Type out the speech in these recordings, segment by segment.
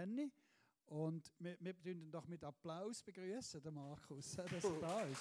Benni. Und wir begrüßen ihn doch mit Applaus begrüßen, den Markus, dass er da ist.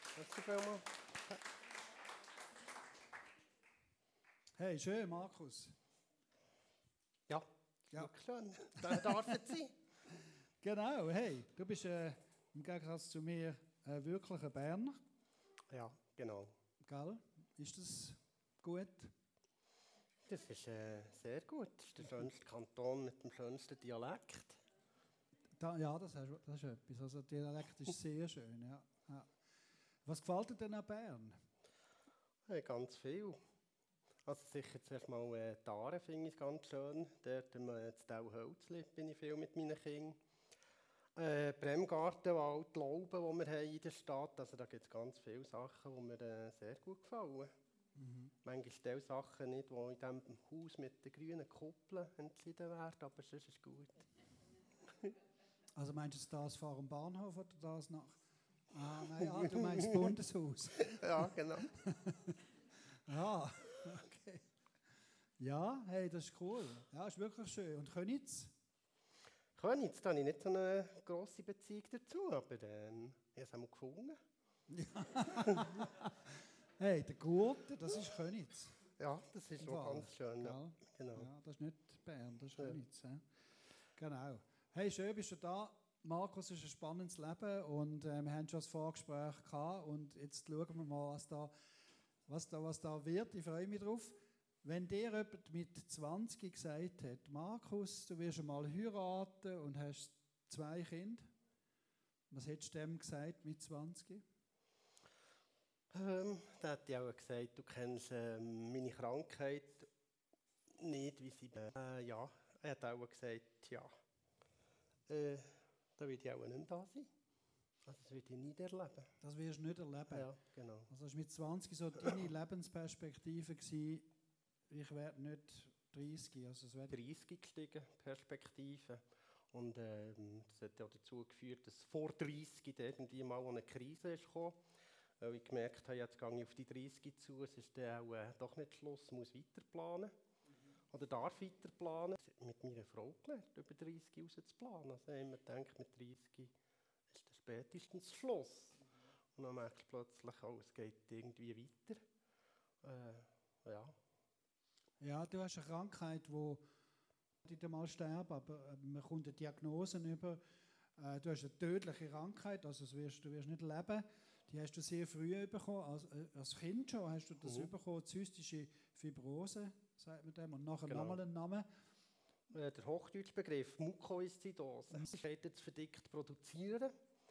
Hey, schön, Markus. Ja. Schön. Da darf es sein. Genau, hey, du bist im Gegensatz zu mir wirklich ein Berner. Ja, genau. Gell? Ist das gut? Das ist sehr gut. Das ist der schönste Kanton mit dem schönsten Dialekt. Ja, das ist etwas. Also, der Dialekt ist sehr schön. Ja. Ja. Was gefällt dir denn an Bern? Hey, ganz viel. Also sicher zuerst mal die Aare finde ich ganz schön. Dort in Tauhölzli bin ich viel mit meinen Kindern. Bremgartenwald, Lauben, die wir haben in der Stadt. Also da gibt es ganz viele Sachen, die mir sehr gut gefallen. Manchmal stelle Sachen nicht, die in diesem Haus mit den grünen Kuppeln entschieden werden, aber sonst ist gut. Also meinst du das vor dem Bahnhof oder das nach? Nein, du meinst das Bundeshaus. Ja, genau. Ah, okay. Ja, hey, das ist cool. Ja, ist wirklich schön. Und Königs? Königs, da habe ich nicht so eine grosse Beziehung dazu, aber ich habe es einmal gefunden. Hey, der Gurte, das ist Königs. Ja, das ist auch ganz schön. Ja. Genau. Ja, das ist nicht Bern, das ist Königs. Ja. Genau. Hey, schön bist du da. Markus, es ist ein spannendes Leben und wir haben schon das Vorgespräch gehabt und jetzt schauen wir mal, was da wird. Ich freue mich drauf. Wenn dir jemand mit 20 gesagt hat, Markus, du wirst einmal heiraten und hast 2 Kinder, was hättest du dem gesagt mit 20? Da hat ich auch gesagt, du kennst meine Krankheit nicht, wie sie ja, er hat auch gesagt, ja, da würde ich auch nicht da sein. Also das würde ich nie erleben. Das wirst du nicht erleben? Ja, genau. Also das war mit 20 so deine Lebensperspektive gewesen, ich werde nicht 30. Also es 30 gestiegen, Perspektive. Und das hat ja dazu geführt, dass vor 30 irgendwie mal eine Krise ist gekommen. Weil ich gemerkt habe, jetzt gehe ich auf die 30 zu, es ist dann auch doch nicht Schluss, ich muss weiterplanen. Oder darf weiterplanen. Ich habe mit meiner Frau gelernt, über 30 raus zu planen. Also ich habe immer gedacht, mit 30 ist das spätestens Schluss. Und dann merkst du plötzlich, oh, es geht irgendwie weiter. Ja. Ja, du hast eine Krankheit, die nicht einmal sterben, aber man kommt eine Diagnose über. Du hast eine tödliche Krankheit, also du wirst nicht leben. Die hast du sehr früh bekommen, als Kind schon hast du das bekommen, zystische Fibrose, sagt man dem, und nachher nochmal einen Namen. Der hochdeutsche Begriff Mukoviszidose. Das ist jetzt verdickt produzieren,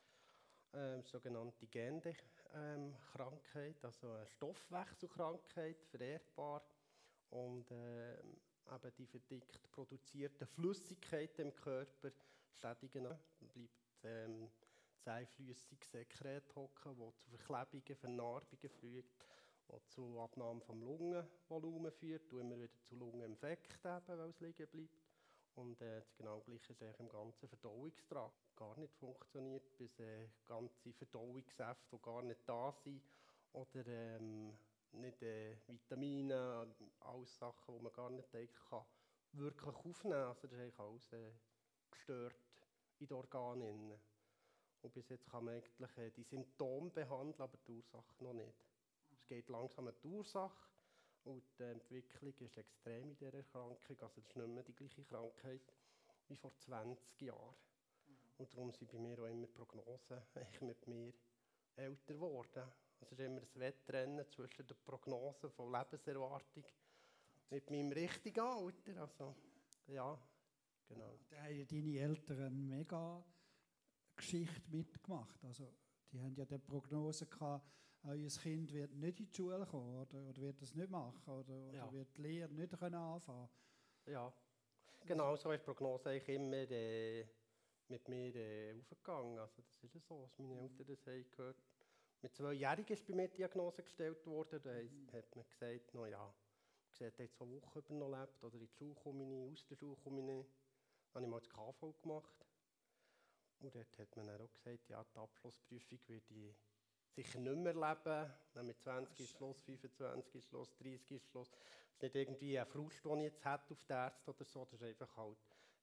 sogenannte Gende-Krankheit, also eine Stoffwechselkrankheit, vererbbar. Und eben die verdickt produzierten Flüssigkeiten im Körper schädigen. Dann bleibt zähflüssiges Sekret hocken, das zu Verklebungen, Vernarbungen führt, das zu Abnahme vom Lungenvolumen führt und immer wieder zu Lungeninfekten, weil es liegen bleibt. Und das genau Gleiche ist im ganzen Verdauungstrakt. Gar nicht funktioniert, bis ganze Verdauungssäfte, die gar nicht da sind, oder nicht Vitamine, alles Sachen, die man gar nicht kann, wirklich aufnehmen kann. Also das ist eigentlich alles gestört in den Organen. Und bis jetzt kann man eigentlich die Symptome behandeln, aber die Ursache noch nicht. Es geht langsam an die Ursache und die Entwicklung ist extrem in dieser Erkrankung. Also es ist nicht mehr die gleiche Krankheit wie vor 20 Jahren. Und darum sind bei mir auch immer Prognosen mit mir älter geworden. Es ist immer ein Wettrennen zwischen den Prognosen von Lebenserwartung mit meinem richtigen Alter. Also, ja, genau. Da haben deine Eltern eine mega Geschichte mitgemacht. Also, die haben ja die Prognose gehabt, euer Kind wird nicht in die Schule kommen oder wird das nicht machen oder wird die Lehre nicht anfangen. Ja, genau so ist die Prognose eigentlich immer mit mir aufgegangen. Also das ist ja so, was meine Eltern das haben gehört. Mit 2-Jährigen ist bei mir die Diagnose gestellt worden. Da hat man gesagt, no, ja, sieht jetzt 2 Wochen über noch lebt oder in die Schule komme ich, aus der Schule komme ich. Dann habe ich mal das KV gemacht. Und dort hat man dann auch gesagt, ja, die Abschlussprüfung würde ich sicher nicht mehr leben. Dann mit 20 ist Schluss, 25 ist Schluss, 30 ist Schluss. Das ist nicht irgendwie ein Frust, den ich jetzt hätte auf die Ärzte oder so. Das ist einfach halt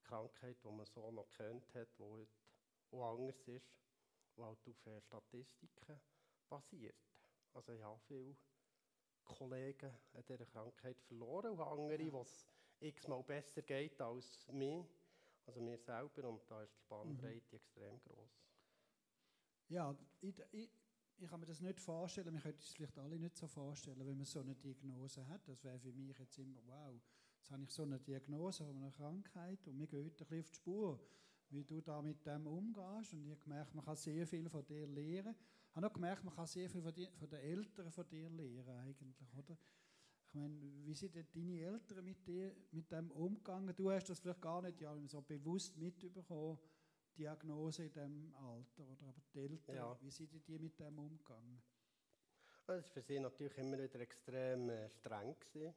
Krankheit, die man so noch gekannt hat, die heute auch anders ist, die halt auf Statistiken basiert. Also ich habe viele Kollegen an dieser Krankheit verloren und andere, die es x-mal besser geht als mir, also mir selber, und da ist die Spannbreite extrem gross. Ja, ich kann mir das nicht vorstellen, wir können es vielleicht alle nicht so vorstellen, wenn man so eine Diagnose hat. Das wäre für mich jetzt immer, wow, jetzt habe ich so eine Diagnose von einer Krankheit und mir geht ein bisschen auf die Spur, wie du da mit dem umgehst. Und ich habe gemerkt, man kann sehr viel von dir lernen. Ich habe auch gemerkt, man kann sehr viel von den Eltern von dir lernen eigentlich, oder? Ich meine, wie sind denn deine Eltern mit dem umgegangen? Du hast das vielleicht gar nicht so bewusst mitbekommen, Diagnose in diesem Alter, oder? Aber die Eltern, Ja. wie sind die mit dem umgegangen? Das war für sie natürlich immer wieder extrem streng gewesen.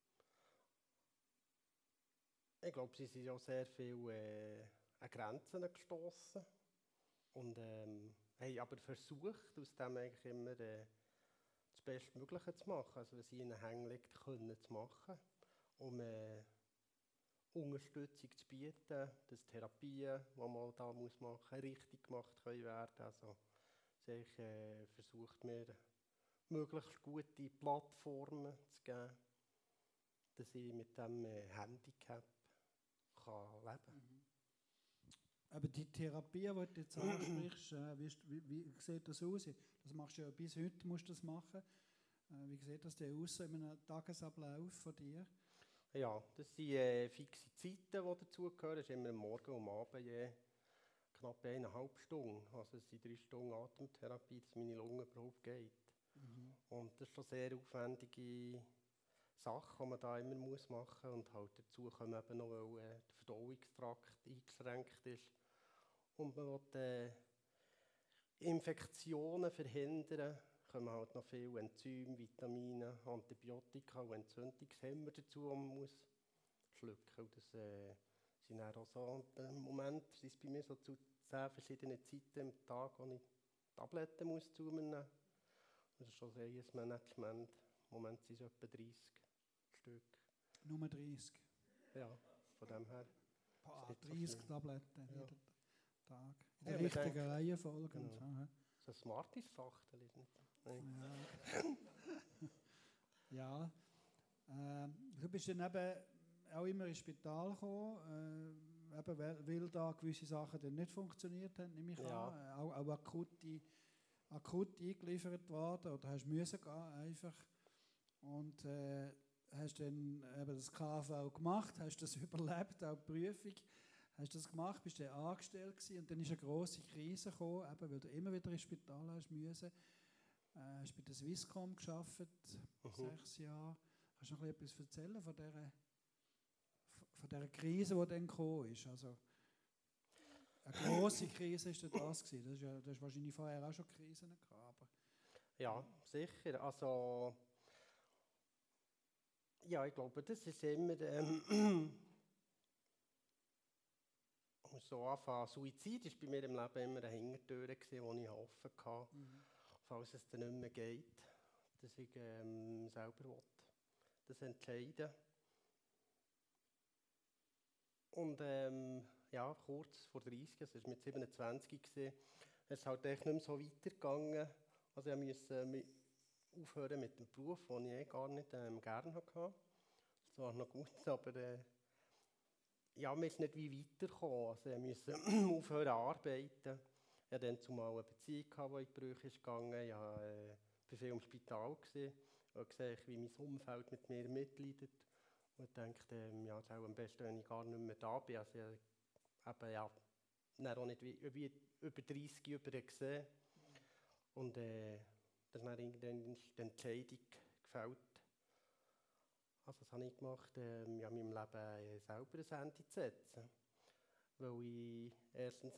Ich glaube, sie sind auch sehr viel an Grenzen gestoßen und haben aber versucht, aus dem eigentlich immer das Bestmögliche zu machen, also was ihnen hängen liegt, können zu machen, um Unterstützung zu bieten, dass Therapien, die man da machen muss, richtig gemacht können werden. Also sie haben versucht, mir möglichst gute Plattformen zu geben, dass ich mit diesem Handicap kann leben kann. Aber die Therapie, die du jetzt ansprichst, wie sieht das aus? Das machst du ja bis heute, musst du das machen. Wie sieht das denn aus in einem Tagesablauf von dir? Ja, das sind fixe Zeiten, die dazugehören. Das ist immer am Morgen und am Abend je knapp 1,5 Stunden. Also es sind 3 Stunden Atemtherapie, dass meine Lunge überhaupt geht. Und das ist schon sehr aufwendige Sache, die man da immer machen muss. Und halt dazu kommen eben noch, weil der Verdauungstrakt eingeschränkt ist. Und man will Infektionen verhindern, kommen halt noch viele Enzyme, Vitamine, Antibiotika und Entzündungshemmer dazu, die man muss schlucken muss. Das sind dann auch so, im Moment sind es bei mir so zu 10 verschiedenen Zeiten im Tag, wo ich Tabletten muss zu mir nehmen. Das ist schon sehr ein Management. Im Moment sind es etwa 30 Stück. Nur 30? Ja, von dem her. 30 so Tableten ja. jeden Tag. In der richtigen Reihenfolge. Genau. Und so, so ein Smarties-Schachtel ist nicht. Ja. Du bist dann eben auch immer ins Spital gekommen, eben weil da gewisse Sachen dann nicht funktioniert haben, nehme ich an. Auch akut eingeliefert worden oder hast müssen gehen einfach. Und hast dann eben das KV gemacht, hast das überlebt, auch die Prüfung. Hast das gemacht, bist dann angestellt gewesen, und dann ist eine grosse Krise gekommen, eben, weil du immer wieder ins Spital hast müssen. Hast bei der Swisscom gearbeitet, 6 Jahre. Kannst du noch etwas erzählen von dieser Krise, die dann gekommen ist? Also, eine grosse Krise war das gewesen. Du hast wahrscheinlich vorher auch schon Krisen gehabt. Aber ja, sicher. Also, ja, ich glaube, das ist immer so anfangen. Suizid war bei mir im Leben immer eine Hintertür, die ich offen hatte, falls es dann nicht mehr geht, dass ich selber das entscheiden. Und ja, kurz vor 30, es war mit 27, es ist halt echt nicht mehr so weitergegangen. Also ich musste aufhören mit dem Beruf, den ich gar nicht gerne hatte. Das war noch gut, aber ja, mir ist nicht wie weitergekommen. Also ich musste aufhören zu arbeiten. Ich hatte dann zumal eine Beziehung, die in die Brüche ging. Ich war viel im Spital. Ich habe gesehen, wie mein Umfeld mit mir mitleidet. Und dachte, ja, es ist auch am besten, wenn ich gar nicht mehr da bin. Also ich habe ja, dann auch nicht wie über 30 über gesehen. Und das ist dann irgendwann die Entscheidung gefällt. Also das habe ich gemacht, ja, meinem Leben selber ein Ende zu setzen. Weil ich erstens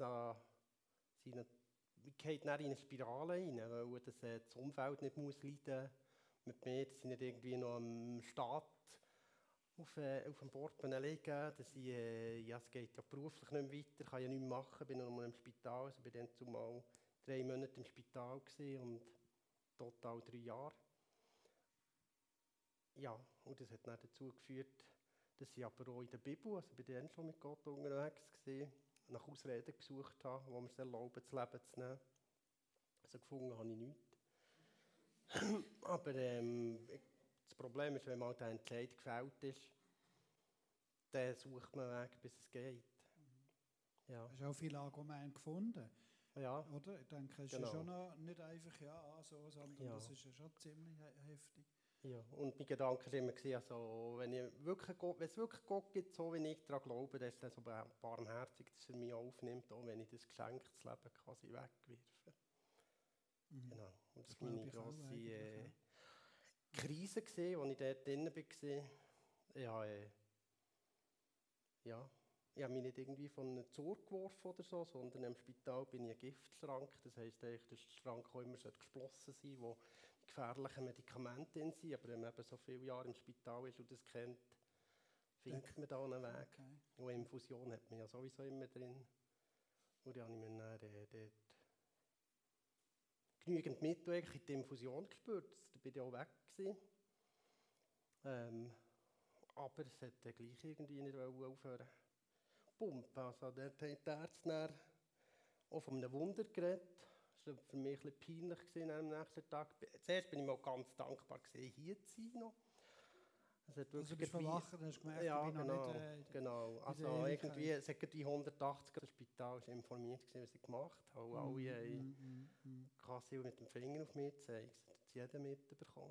ich gehe dann in eine Spirale rein, weil das Umfeld nicht muss leiden muss. Mit mir, dass ich nicht irgendwie noch am Staat auf dem Bordbein liegen, dass ich, ja, es geht ja beruflich nicht mehr weiter, kann ja nichts machen, bin noch mal im Spital, also bin dann zumal 3 Monate im Spital gewesen und total 3 Jahre. Ja, und das hat dann dazu geführt, dass ich aber auch in der Bibel, also bei denen schon mit Gott unterwegs war, nach Ausreden gesucht habe, wo mir es erlauben, das Leben zu nehmen. Also gefunden habe ich nichts. Aber das Problem ist, wenn mal der Entscheid gefällt ist, dann sucht man einen Weg, bis es geht. Ja. Hast du auch viele Argumente gefunden? Ja. Oder? Ich denke, es ist ja schon noch nicht einfach ja so, sondern das ist ja schon ziemlich heftig. Ja, und mein Gedanke war immer, also, wenn es wirklich Gott gibt, so wie ich daran glaube, dann ist er so barmherzig, dass er mich aufnimmt, auch wenn ich das geschenktes Leben quasi wegwerfe. Mhm. Genau. Und das war meine grosse Krise, als ich dort drin war. Ich habe mich nicht irgendwie von einem Zug geworfen oder so, sondern im Spital bin ich ein Giftschrank. Das heisst, dass der Schrank auch immer geschlossen sein sollte, wo gefährliche Medikamente drin sind. Aber wenn man eben so viele Jahre im Spital ist und das kennt, findet man da einen Weg. Okay. Und Infusion hat man ja sowieso immer drin. Und dann habe ich mir dann dort genügend Mittel in die Infusion gespürt. Da bin ich auch weg gewesen. Aber es hat dann gleich irgendwie nicht aufhören. Pumpen. Also dort haben die Ärzte dann auch von einem Wunder geredet. Das war für mich ein bisschen peinlich am nächsten Tag. Zuerst bin ich mal ganz dankbar gewesen, hier zu sein. Noch. Also du bist verwacht, hast du gemerkt, ja, ich bin genau, noch nicht genau. Also irgendwie, es hat die 180 das Spital war informiert, was ich gemacht habe. Alle quasi mit dem Finger auf mich gezeigt. Das hat jeder mitbekommen.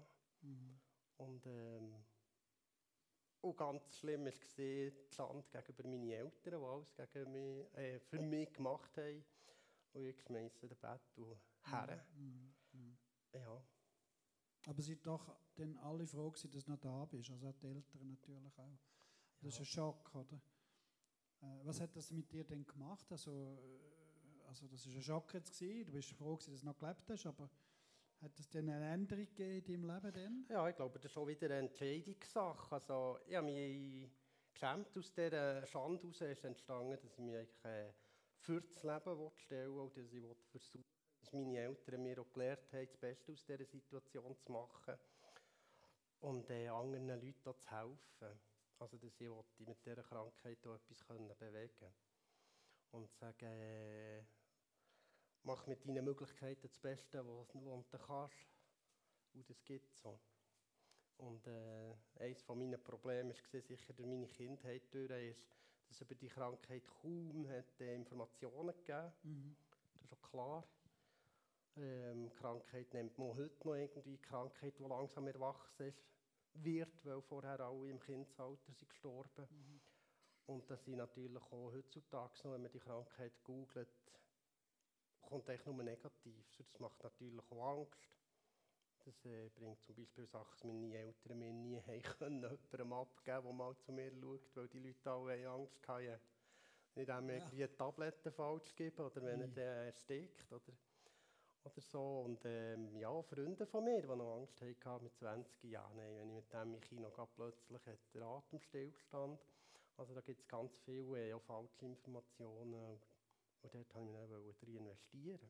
Und ganz schlimm war die Schande gegenüber meinen Eltern, die alles gegen mich, für mich gemacht haben. Und ich schmeiße den Bett und her. Ja. Aber sie waren doch dann alle froh, dass du noch da bist. Also die Eltern natürlich auch. Das ist ein Schock, oder? Was hat das mit dir denn gemacht? Also das war ein Schock jetzt gewesen. Du bist froh, dass du noch gelebt hast, aber hat es denn eine Änderung gegeben in deinem Leben denn? Ja, ich glaube, das ist schon wieder eine Entscheidungssache. Also, ich habe mich geschämt aus dieser Schande heraus, ist entstanden, dass ich mich eigentlich für das Leben stellen will, dass ich versuchen will, dass meine Eltern mir auch gelehrt haben, das Beste aus dieser Situation zu machen und anderen Leuten auch zu helfen. Also, dass ich mit dieser Krankheit auch etwas bewegen kann. Und sagen, mach mit deinen Möglichkeiten das Beste, was du kannst. Und das gibt es so. Und eines meiner Probleme war sicher durch meine Kindheit, ist, dass es über die Krankheit kaum Informationen gegeben. Das ist auch klar. Krankheit nennt man heute noch irgendwie Krankheit, die langsam erwachsen wird, weil vorher alle im Kindesalter sind gestorben. Und das sind natürlich auch heutzutage noch, wenn man die Krankheit googelt, kommt eigentlich nur negativ. Das macht natürlich auch Angst. Das bringt zum Beispiel Sachen, dass meine Eltern mir nie können, jemandem abgeben, der mal zu mir schaut, weil die Leute alle Angst hatten. Nicht einmal irgendwie Tabletten falsch geben oder wenn er erstickt oder so. Und Freunde von mir, die noch Angst hatten mit 20 Jahren, wenn ich mit dem im Kino gehe, plötzlich hat der Atemstillstand. Also da gibt es ganz viele auch falsche Informationen. Und dort wollte ich mich drin investieren.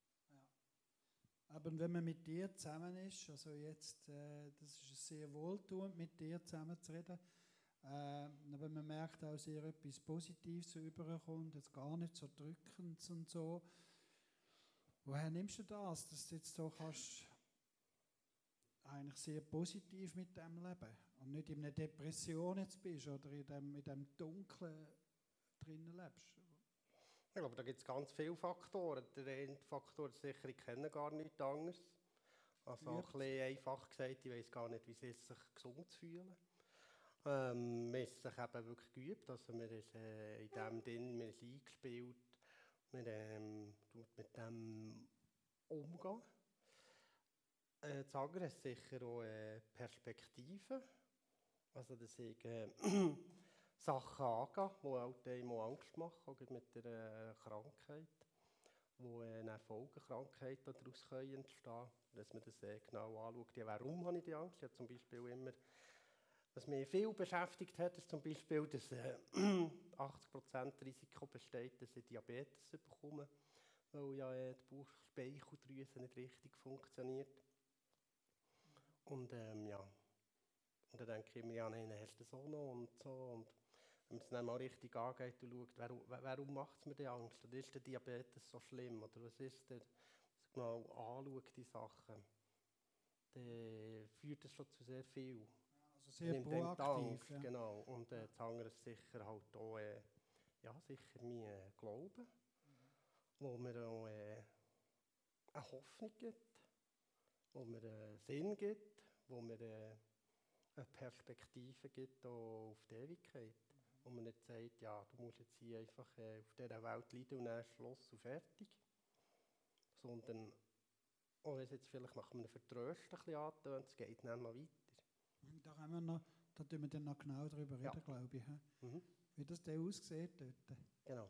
Aber wenn man mit dir zusammen ist, also jetzt, das ist sehr wohltuend, mit dir zusammen zu reden, aber man merkt auch sehr etwas Positives überkommt, jetzt gar nicht so drückend und so. Woher nimmst du das, dass du jetzt so kannst, eigentlich sehr positiv mit dem leben und nicht in einer Depression jetzt bist oder in dem Dunklen drinnen lebst? Ich glaube, da gibt es ganz viele Faktoren. Der eine Faktor ist sicher, ich kenne gar nichts anderes. Also ein bisschen einfach gesagt, ich weiß gar nicht, wie es ist, sich gesund zu fühlen. Man ist sich eben wirklich geübt, also man ist in dem drin, man ist eingespielt, man tut mit dem umgehen. Das andere ist sicher auch Perspektive. Also dass ich Sachen angehen, die einem Angst machen, auch mit der Krankheit, wo eine Folgekrankheit daraus entstehen können, dass man das genau anschaut. Ja, warum habe ich die Angst? Ich habe zum Beispiel immer, was mich viel beschäftigt hat, ist zum Beispiel, dass 80% Risiko besteht, dass ich Diabetes bekomme, weil ja die Bauchspeicheldrüse nicht richtig funktioniert. Und dann denke ich mir, ja, nein, hast du das auch noch und so. Und wenn man es dann mal richtig angeht und schaut, warum macht es mir denn Angst? Oder ist der Diabetes so schlimm? Oder was ist der, mal anschaut, die Sachen, dann führt das schon zu sehr viel. Also sehr proaktiv. Angst, Ja. genau. Und das andere ist sicher halt auch, ja, sicher mein Glauben, wo mir auch eine Hoffnung gibt, wo mir einen Sinn gibt, wo mir eine Perspektive gibt auch auf die Ewigkeit. Wo man nicht sagt, ja, du musst jetzt hier einfach auf dieser Welt leiden und dann ist Schluss und fertig. Sondern, auch wenn es jetzt vielleicht nach einem Vertrösten ein bisschen antönt, es geht dann noch weiter. Da können wir noch, da tun wir dann noch genau darüber reden, glaube ich. Wie das denn aussieht dort. Genau.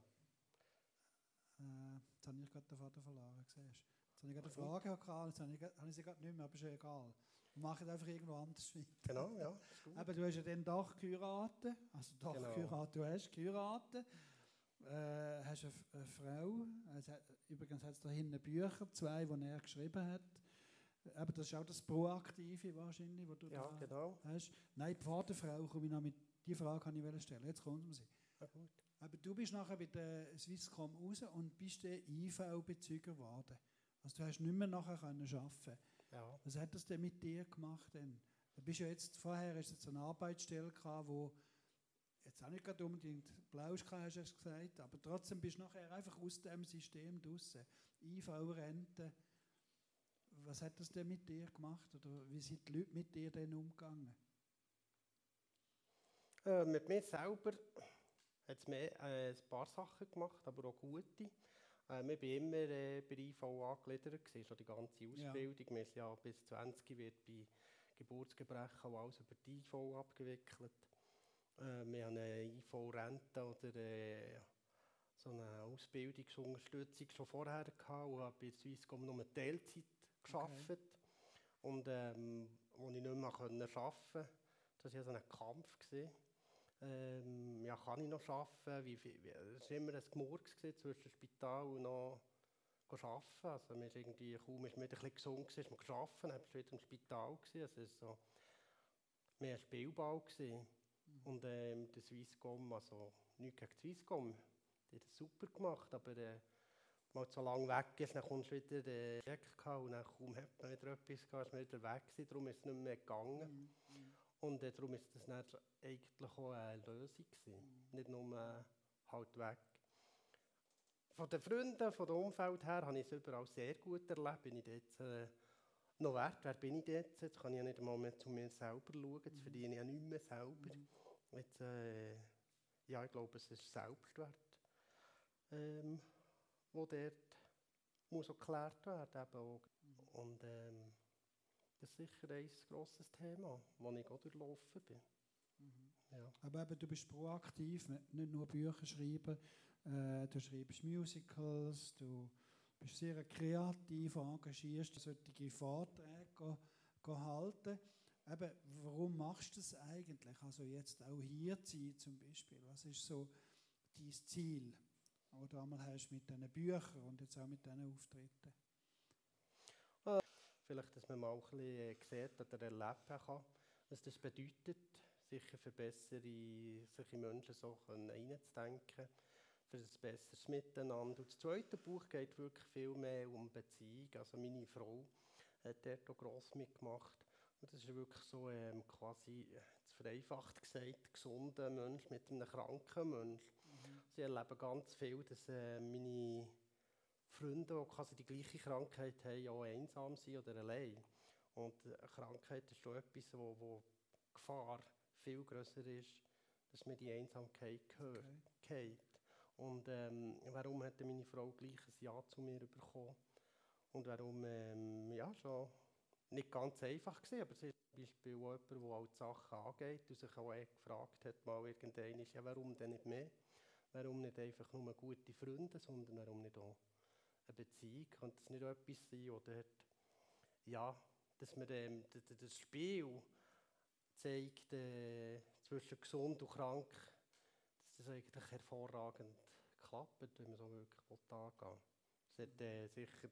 Jetzt habe ich gerade den Vater verloren, siehst du. Jetzt habe ich gerade eine Frage gehabt, jetzt habe ich sie gerade nicht mehr, aber ist ja egal. Wir machen einfach irgendwo anders weiter. Genau, ja. Aber du hast ja dann doch geheiratet, geheiratet, du hast geheiratet. Hast eine Frau, übrigens hat es da hinten Bücher, 2, die er geschrieben hat. Aber das ist auch das Proaktive wahrscheinlich, was du da genau. hast. Nein, vor der Frau komme ich noch mit, die Frage kann ich stellen, jetzt kommt sie. Ja, gut. Aber du bist nachher bei der Swisscom raus und bist der IV-Bezüger geworden. Also du hast nicht mehr nachher arbeiten. Ja. Was hat das denn mit dir gemacht denn? Du bist ja jetzt, vorher hast du jetzt eine Arbeitsstelle gehabt, wo jetzt auch nicht gerade unbedingt Blausch hast du gesagt, aber trotzdem bist du nachher einfach aus dem System draussen. IV-Rente. Was hat das denn mit dir gemacht? Oder wie sind die Leute mit dir denn umgegangen? Mit mir selber hat es ein paar Sachen gemacht, aber auch gute. Ich war immer bei IV angegliedert, schon die ganze Ausbildung. Wir sind ja bis 20 wird bei Geburtsgebrechen auch alles über die IV abgewickelt. Wir haben eine IV-Rente oder so eine Ausbildungsunterstützung schon vorher gehabt und habe bei Swisscom nur Teilzeit gearbeitet. Okay. Und als ich nicht mehr arbeiten konnte, das war so ein Kampf. Ja, kann ich noch arbeiten? Es war immer ein Gemurks zwischen Spital und noch arbeiten. Also mir ist irgendwie, kaum ist mir wieder ein bisschen gesund gewesen, ist man gearbeitet, dann war ich wieder im Spital. Also es war so mehr ein Spielball. Und der Swisscom, also nichts gegen Swisscom, die hat das super gemacht, aber wenn man so lange weg ist, dann kommst du wieder Projekt und dann kaum hat man wieder etwas gehabt, ist man wieder weg gewesen, darum ist es nicht mehr gegangen. Und darum ist das dann eigentlich auch eine Lösung gewesen, nicht nur halt weg. Von den Freunden, von dem Umfeld her, habe ich es überall sehr gut erlebt. Bin ich jetzt noch wert? Wer bin ich jetzt? Jetzt kann ich ja nicht einmal mehr zu mir selber schauen. Jetzt verdiene ich ja nicht mehr selber. Jetzt, ja, ich glaube, es ist Selbstwert, wo dort muss geklärt werden muss. Und das ist sicher ein grosses Thema, das ich auch durchlaufen bin. Ja. Aber eben, du bist proaktiv, nicht nur Bücher schreiben, du schreibst Musicals, du bist sehr kreativ, engagierst solche Vorträge halten. Eben, warum machst du das eigentlich? Also jetzt auch hier zu sein zum Beispiel. Was ist so dein Ziel, das du einmal hast mit diesen Büchern und jetzt auch mit diesen Auftritten? Vielleicht, dass man mal ein bisschen sieht oder erleben kann, was das bedeutet, sicher für solche Menschen so reinzudenken, für ein besseres Miteinander. Und das zweite Buch geht wirklich viel mehr um Beziehung. Also meine Frau hat dort auch gross mitgemacht. Und das ist wirklich so quasi, zu vereinfacht gesagt, gesunder Mensch mit einem kranken Mensch. Sie erleben ganz viel, dass meine Freunde, die quasi die gleiche Krankheit haben, auch einsam sind oder allein. Und Krankheit ist schon etwas, wo Gefahr viel grösser ist, dass mir die Einsamkeit geht. Und warum hat meine Frau gleich ein Ja zu mir bekommen? Und warum, ja, schon nicht ganz einfach gewesen, aber sie ist zum Beispiel auch jemand, der auch die Sachen angeht und sich auch gefragt hat, mal irgendwann, ja, warum denn nicht mehr? Warum nicht einfach nur gute Freunde, sondern warum nicht auch eine Beziehung? Kann das nicht etwas sein, oder ja, dass man das Spiel zeigt zwischen gesund und krank, dass das eigentlich hervorragend klappt, wenn man so wirklich angehen will. Es hat sicher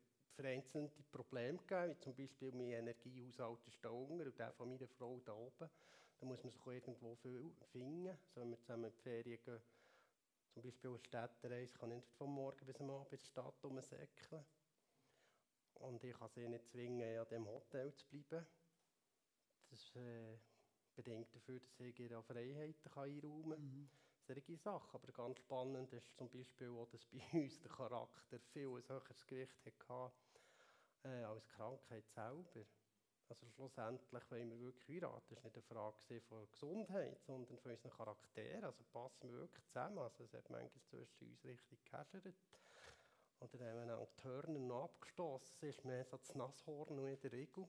vereinzelte Probleme gegeben, wie zum Beispiel mein Energiehaushalt ist da unten und der von meiner Frau da oben. Da muss man sich auch irgendwo finden. So, wenn wir zusammen in die Ferien gehen, zum Beispiel eine Städtereise, kann ich nicht von morgen bis am Abend in der Stadt rumsäckeln. Und ich kann sie nicht zwingen, an diesem Hotel zu bleiben. Das bedingt dafür, dass ich ihre Freiheiten einräumen kann. Solche Sachen. Aber ganz spannend ist zum Beispiel auch, dass bei uns der Charakter viel ein höheres Gewicht hatte als die Krankheit selber. Also schlussendlich wollen wir wirklich heiraten. Das war nicht eine Frage von Gesundheit, sondern von unseren Charakteren. Also passen wir wirklich zusammen. Also es hat manchmal zwischen uns richtig gehäschert. Oder wenn man die Hörner noch abgestossen ist, mehr so das Nasshorn und in der Regel.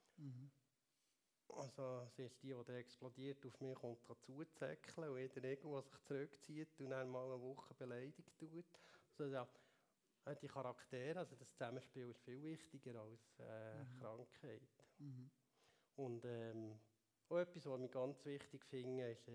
Also sie ist die explodiert auf mich und zuzäckeln und in der Regel, die sich zurückzieht und dann mal eine Woche beleidigt tut. Also ja, die Charaktere, also das Zusammenspiel ist viel wichtiger als Krankheit. Und auch etwas, was ich ganz wichtig finde, ist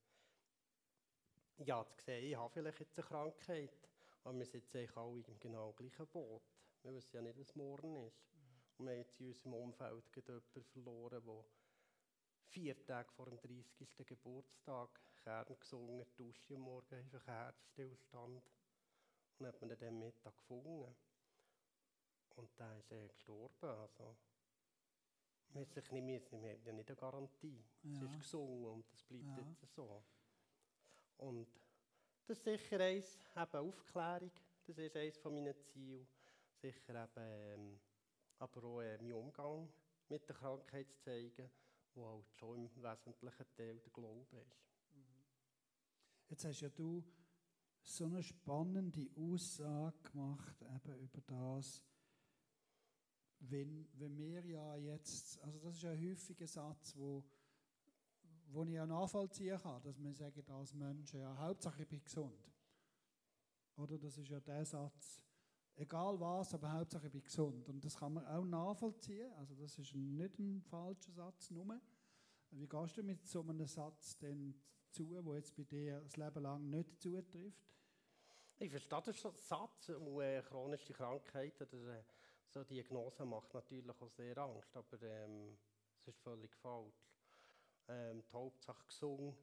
ja, zu sehen, ich habe vielleicht jetzt eine Krankheit, aber wir sitzen eigentlich alle im genau gleichen Boot. Wir wissen ja nicht, was morgen ist. Und wir haben jetzt in unserem Umfeld jemanden verloren, der 4 Tage vor dem 30. Geburtstag Kern gesungen, Dusche am Morgen, einfach Herzstillstand. Und hat man dann am Mittag gefunden. Und dann ist er gestorben. Also, wir haben ja nicht eine Garantie. Ja. Es ist gesungen und das bleibt jetzt so. Und das ist sicher eins, eben Aufklärung, das ist eines von meinen Zielen. Sicher eben, aber auch meinen Umgang mit der Krankheit zu zeigen, wo halt schon im wesentlichen Teil der Glaube ist. Jetzt hast ja du so eine spannende Aussage gemacht eben über das, wenn wir ja jetzt, also das ist ja ein häufiger Satz, wo ich ja nachvollziehen kann, dass man sagt als Menschen, ja, Hauptsache ich bin gesund. Oder das ist ja der Satz, egal was, aber Hauptsache ich bin gesund. Und das kann man auch nachvollziehen, also das ist nicht ein falscher Satz nur. Wie gehst du mit so einem Satz denn zu, der jetzt bei dir das Leben lang nicht zutrifft? Ich verstehe den Satz, und chronische Krankheit oder so Diagnose macht natürlich auch sehr Angst, aber es ist völlig falsch. Die Hauptsache gesund.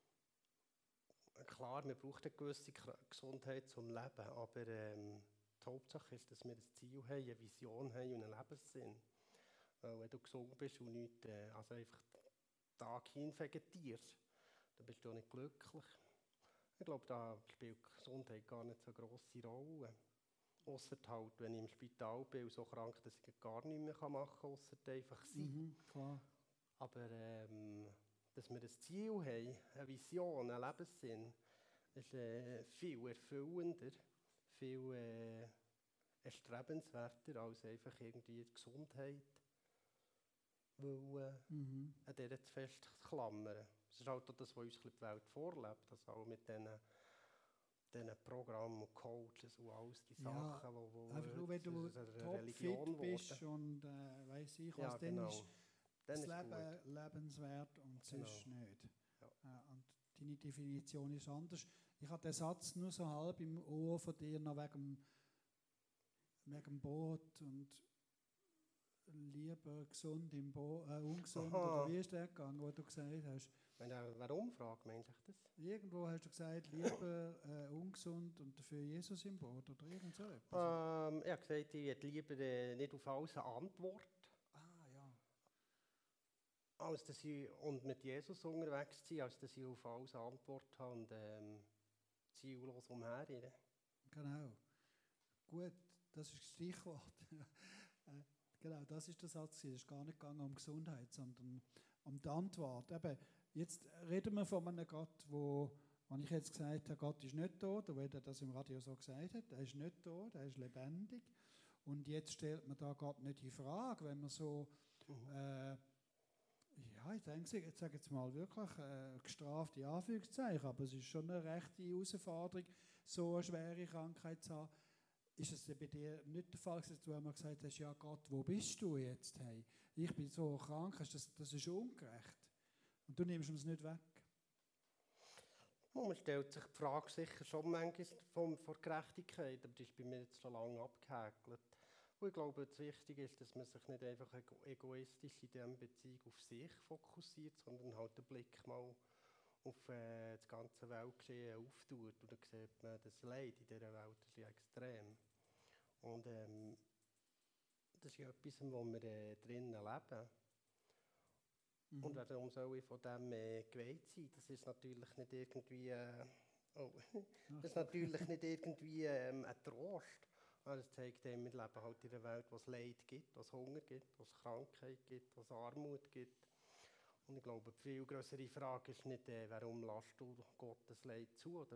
Klar, man braucht eine gewisse Gesundheit zum Leben, aber die Hauptsache ist, dass wir ein Ziel haben, eine Vision haben und einen Lebenssinn. Weil wenn du gesund bist und nicht also einfach den Tag hin vegetierst, dann bist du nicht glücklich. Ich glaube, da spielt Gesundheit gar nicht so eine grosse Rolle. Ausser halt, wenn ich im Spital bin und so krank, dass ich gar nichts mehr machen kann, ausser einfach sein. Klar. Aber dass wir ein Ziel haben, eine Vision, einen Lebenssinn, ist viel erfüllender, viel erstrebenswerter als einfach irgendwie die Gesundheit, weil an der zu fest zu klammern. Das ist halt auch das, was uns die Welt vorlebt, also auch mit diesen Programmen und Coaches und alles die Sachen, wo einfach nur, wenn du topfit bist und weiss ich was, dann ist das Leben lebenswert und sonst nicht. Ja. Und deine Definition ist anders. Ich habe den Satz nur so halb im Ohr von dir noch wegen dem Boot und lieber gesund im Boot, ungesund. Oder wie ist der gegangen, wo du gesagt hast? Warum fragt man eigentlich das? Irgendwo hast du gesagt, lieber ungesund und dafür Jesus im Boot oder irgend so etwas? Ich habe gesagt, ich hätte lieber nicht auf alles eine Antwort. Als dass ich mit Jesus unterwegs bin, als dass ich auf alles eine Antwort habe und ziellos umherirre. Genau. Gut, das ist das Stichwort. Genau, das ist der Satz. Es ist gar nicht gegangen um Gesundheit, sondern um die Antwort. Eben, jetzt reden wir von einem Gott, wenn ich jetzt gesagt habe, Gott ist nicht tot, oder wenn er das im Radio so gesagt hat, er ist nicht tot, er ist lebendig. Und jetzt stellt man da Gott nicht in Frage, wenn man so... Ja, ich denke, ich sage jetzt mal wirklich gestrafte Anführungszeichen, aber es ist schon eine rechte Herausforderung, so eine schwere Krankheit zu haben. Ist es bei dir nicht der Fall, dass du einmal gesagt hast, ja Gott, wo bist du jetzt? Hey, ich bin so krank, das ist ungerecht. Und du nimmst es nicht weg. Man stellt sich die Frage sicher schon manchmal von Gerechtigkeit, aber die ist bei mir jetzt schon lange abgehäkelt. Und ich glaube, das Wichtige ist, dass man sich nicht einfach egoistisch in dieser Beziehung auf sich fokussiert, sondern halt den Blick mal auf das ganze Weltgeschehen auftut. Und dann sieht man, das Leid in dieser Welt ist ja extrem. Und das ist ja etwas, wo wir drinnen leben. Mhm. Und warum soll ich von dem geweiht sein? Das ist natürlich nicht irgendwie, das ist natürlich nicht irgendwie ein Trost. Aber es zeigt einem, wir leben halt in einer Welt, wo es Leid gibt, wo es Hunger gibt, wo es Krankheit gibt, wo es Armut gibt. Und ich glaube, die viel größere Frage ist nicht, warum lässt du Gott das Leid zu oder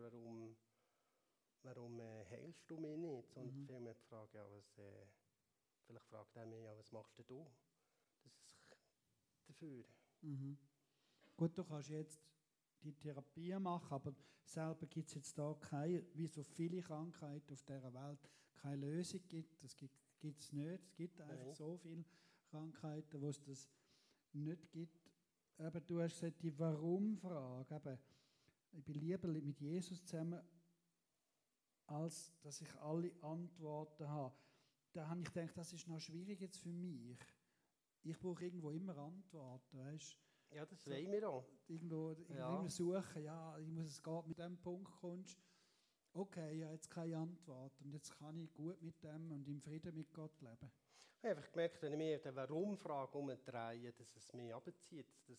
warum heilst du mich nicht, sondern vielmehr die Frage, ja, vielleicht fragt er mich, ja, was machst denn du dafür? Mhm. Gut, du kannst jetzt die Therapie machen, aber selber gibt es jetzt da keine, wie so viele Krankheiten auf dieser Welt, keine Lösung gibt. Das gibt es nicht. Es gibt einfach so viele Krankheiten, wo es das nicht gibt. Eben, du hast gesagt, die Warum-Frage. Eben, ich bin lieber mit Jesus zusammen, als dass ich alle Antworten habe. Da habe ich gedacht, das ist noch schwierig jetzt für mich. Ich brauche irgendwo immer Antworten, weißt? Ja, das so, wollen wir auch. Irgendwo immer suchen, ja, ich muss es geht mit dem Punkt kommst. Okay, ja, jetzt keine Antwort und jetzt kann ich gut mit dem und im Frieden mit Gott leben. Ich habe einfach gemerkt, wenn ich mir die Warum-Frage umdrehe, dass es mich abzieht, dass das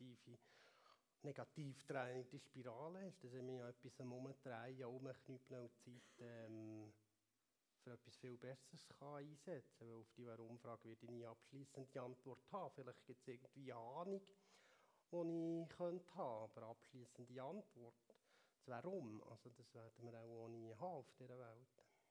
negativ drehende Spirale ist, dass ich mich an etwas umdrehen, umknüppeln und Zeit für etwas viel Besseres kann einsetzen kann. Weil auf die Warum-Frage werde ich nie abschliessend die Antwort haben. Vielleicht gibt es irgendwie eine Ahnung, die ich könnte haben, aber abschliessende Antwort. Das Warum, also das werden wir auch nie haben auf dieser Welt.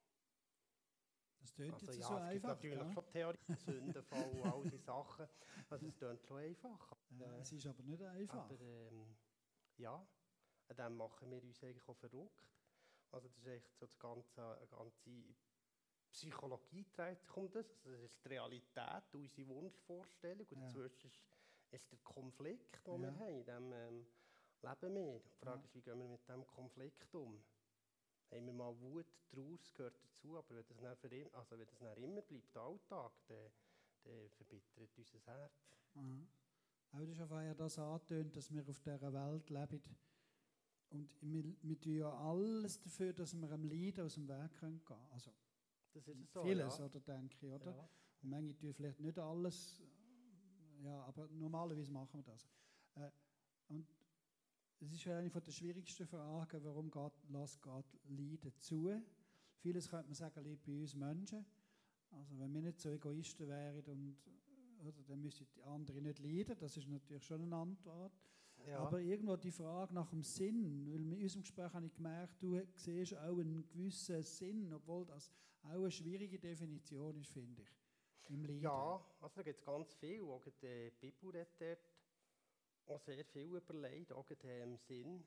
Das tönt also, jetzt ja, so es einfach. gibt natürlich schon Theorie, Sündenfall und all diese Sachen. Also es tönt schon einfach. Ja, es ist aber nicht einfach. Aber ja, an dem machen wir uns eigentlich auch verrückt. Also das ist echt so die ganze Psychologie dreht sich um das. Also das ist die Realität, unsere Wunschvorstellung. Und dazwischen ist der Konflikt, den wir haben. In dem leben wir. Die Frage ist, wie gehen wir mit diesem Konflikt um? Haben wir mal Wut, Trauer, das gehört dazu, aber wenn das dann immer bleibt, der Alltag, dann verbittert unser Herz. Mhm. Auch du hast ja vorher das angetönt, dass wir auf dieser Welt leben. Und wir tun ja alles dafür, dass wir am Leiden aus dem Weg gehen können. Also, das ist so, vieles, oder, denke ich, oder? Ja. Und manche tun vielleicht nicht alles, ja, aber normalerweise machen wir das. Und es ist ja eine der schwierigsten Fragen, warum lässt Gott Leiden zu? Vieles könnte man sagen, liegt bei uns Menschen. Also wenn wir nicht so Egoisten wären, dann müssten die anderen nicht leiden. Das ist natürlich schon eine Antwort. Ja. Aber irgendwo die Frage nach dem Sinn, weil in unserem Gespräch habe ich gemerkt, du siehst auch einen gewissen Sinn, obwohl das auch eine schwierige Definition ist, finde ich, im Leiden. Ja, also da gibt es ganz viel. Auch die Bibel redet dort auch sehr viel über Leid, auch im Sinn.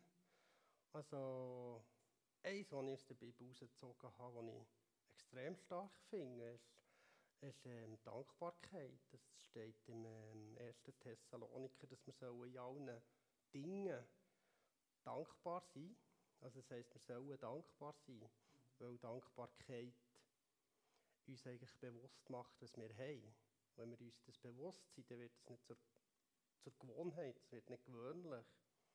Also, eins, was ich aus der Bibel rausgezogen habe, was ich extrem stark finde, ist Dankbarkeit. Das steht im 1. Thessaloniker, dass wir in allen Dingen dankbar sein. Also das heisst, wir sollen dankbar sein, weil Dankbarkeit uns eigentlich bewusst macht, was wir haben. Wenn wir uns das bewusst sind, dann wird es nicht zur Gewohnheit, es wird nicht gewöhnlich.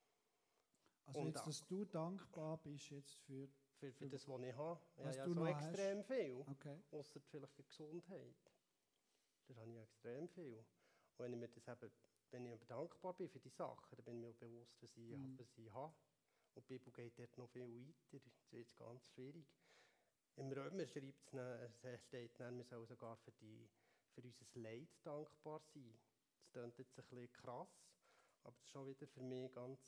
Also jetzt, dass du dankbar bist jetzt für das, was ich habe. Was ja, du so noch extrem hast. viel. Okay. Ausser vielleicht die Gesundheit. Da habe ich extrem viel. Und wenn ich dankbar bin für die Sachen, dann bin ich mir bewusst, was ich habe. Und die Bibel geht dort noch viel weiter. Das wird ganz schwierig. Im Römer steht dann, wir sollen sogar für unser Leid dankbar sein. Das klingt jetzt ein bisschen krass, aber das ist schon wieder für mich ganz